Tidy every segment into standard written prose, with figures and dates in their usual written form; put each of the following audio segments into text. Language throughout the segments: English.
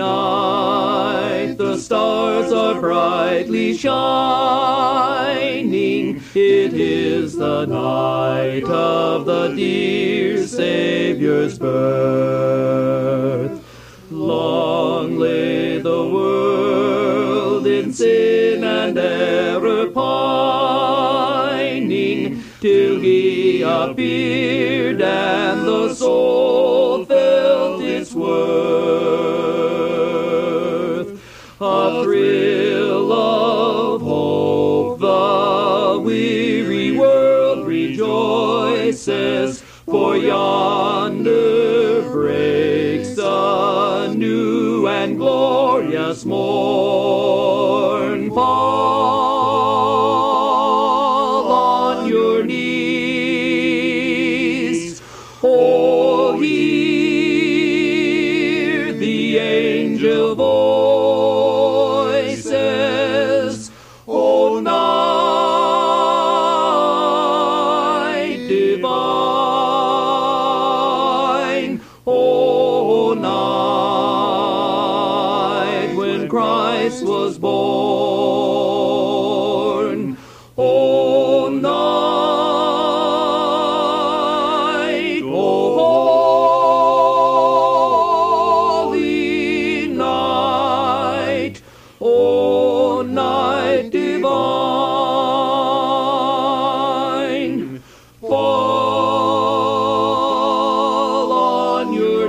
night the stars are brightly shining. It is the night of the dear Saviour's birth. Long lay the world in sin and error pining, till he appeared and the soul felt its worth. A thrill of hope the weary world rejoices, for yonder breaks a new and glorious morn. Fall on your knees, oh, hear the angel voices, O night divine, O night when Christ was born, O night, O holy night, O night divine. Fall on your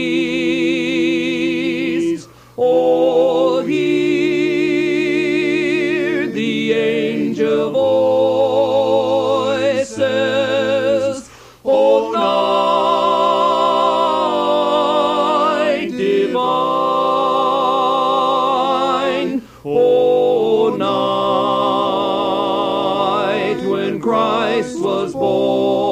knees, oh, hear the angel voices, O night divine, O night when Christ was born.